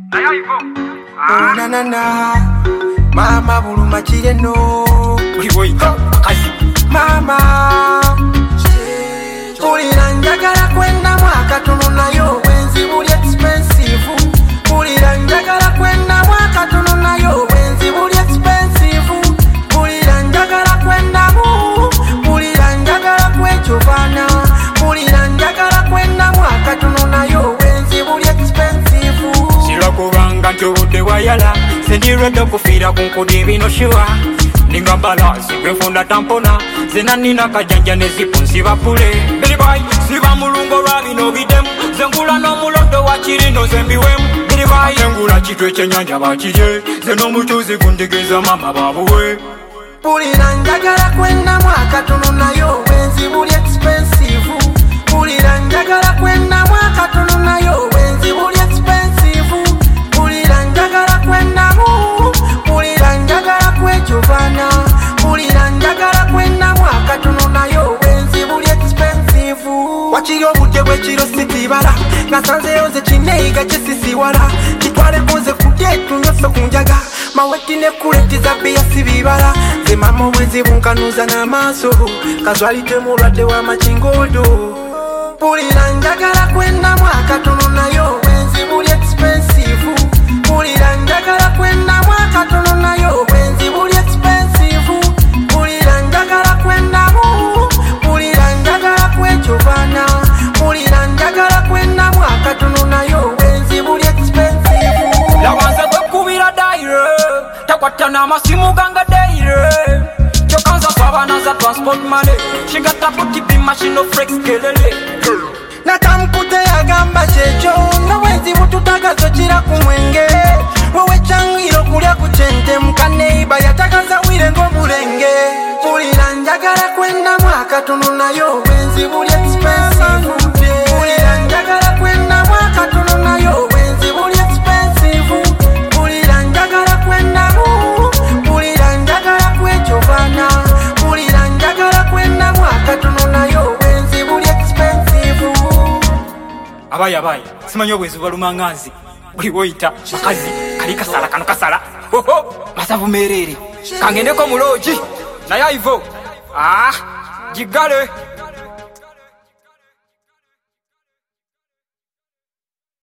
nayo ivo na na na mama buluma kireno uliwoita kazi mama ulira njagala kwenda mwaka tono nayo wenzi buli expensive ulira njagala kwenda mwaka tono nayo wenzi buli expensive ulira njagala kwenda ulira njagala kwechovana ulira njagala kwenda mwaka tono nayo wenzi buli expensive sila kubanga ntubudde wayala sendirwedde okufiira ku nkudi ebinoshiwa ninga balasi gwefunda tampona zena nina kajanja nezipu nsiba pule bilibai siba mulungo lwa bino bidemu zengula n'omulondo wa kirino zembiwemu bilibai zengula kitu ekyenyanja bakirye zena omutuzi gundigeza mama babuwe ulira njagala kwenda mwaka tono nayo wenzi buli expensive ulira njagala kwenda mwaka tono nayo wenzi buli expensive ulira njagala kwenda ulira njagala kwechovana ulira njagala kwenda mwaka tono nayo wenzi buli expensive wakiri obudde bwekiro sikibala ngasanzeyo nze kineiga kyesisiwala kitwale kunze kudyetu nyoso kunjaga maweti nekuleti za bia sibibala ze mama obwenzi bunkanuza n'amaaso kazwalite mulwadde w'amakingodo ulira njagala kwenda mwaka tono nayo wenzi buli expensive ulira njagala kwenda mwaka tono nayo wenzi buli expensive ulira njagala kwenda ulira njagala kwechovana ulira njagala kwenda mwaka tono nayo wenzi buli expensive lawanze kwekubira daire takwata n'amasimu ganga daire kyokanza sabana za transport money shingata buti bimashino frex kelele nakamukute yagamba kyekyo nawenzi bututagazo kira ku mwenge wowe kyangiro kulya ku kyente mukaneiba yatagaza wire ng'obulenge ulira njagala kwenda mwaka tono nayo wenzi buli expensive ulira njagala kwenda mwaka tono nayo wenzi buli expensive ulira njagala kwenda ulira njagala kwechovana ulira njagala kwenda mwaka tono nayo wenzi buli expensive abayi simanyi obwenzi bwalumanganzi buliwoyita makazi kali kasala kano kasala hoho masavu merere kangendeko muloji naye ivo gigale